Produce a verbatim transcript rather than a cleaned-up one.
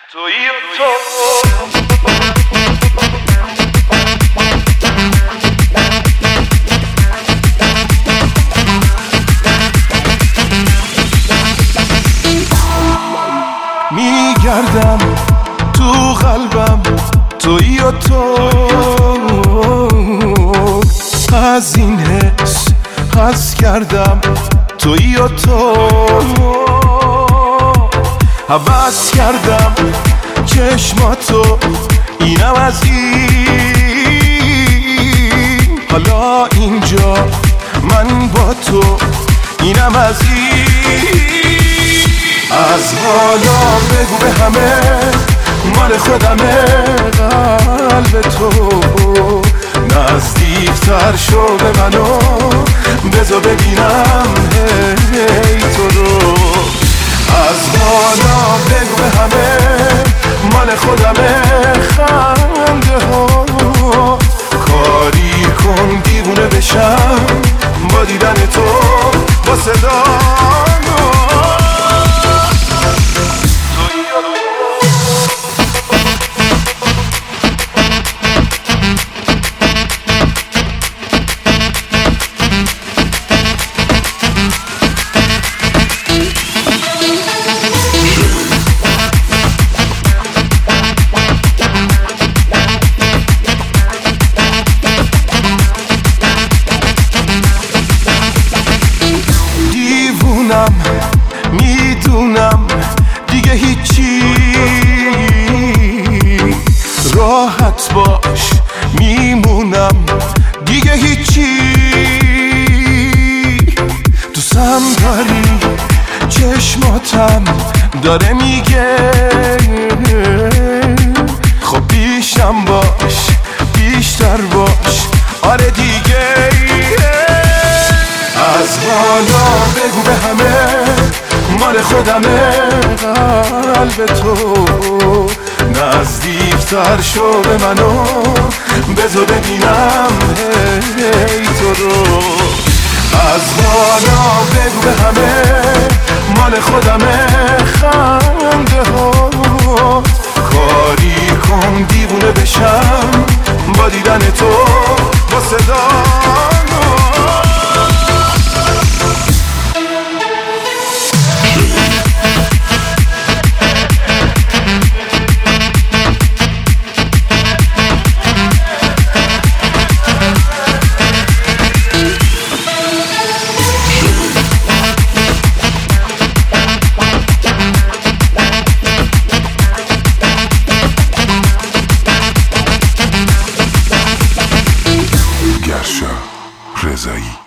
تویی و تو میگردم تو قلبم، تویی و تو از این حس حس کردم، تویی و تو حوض کردم چشماتو، اینم از این. حالا اینجا من با تو، اینم از این. از حالا بگو به همه مال خودمه، قلب تو نزدیکتر شو به منو، بذار ببینم هی تو رو. از حالا بگو به همه مال خودمه، خنده ها کاری کن دیوونه بشم با دیدن تو، با صدا میدونم دیگه هیچی، راحت باش میمونم دیگه هیچی. دوستم داری چشماتم داره میگه، خب بیشم باش بیشتر باش، آره دیگه. از حالا بگو به همه مال خودمه، قلب تو نزدیکتر شو به منو، بذار ببینم هی تو رو. از حالا بگو به همه مال خودمه، خنده ها کاری کن دیوونه بشم با دیدن تو، با صدا رضایی.